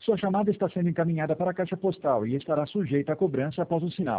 Sua chamada está sendo encaminhada para a caixa postal e estará sujeita a cobrança após o sinal.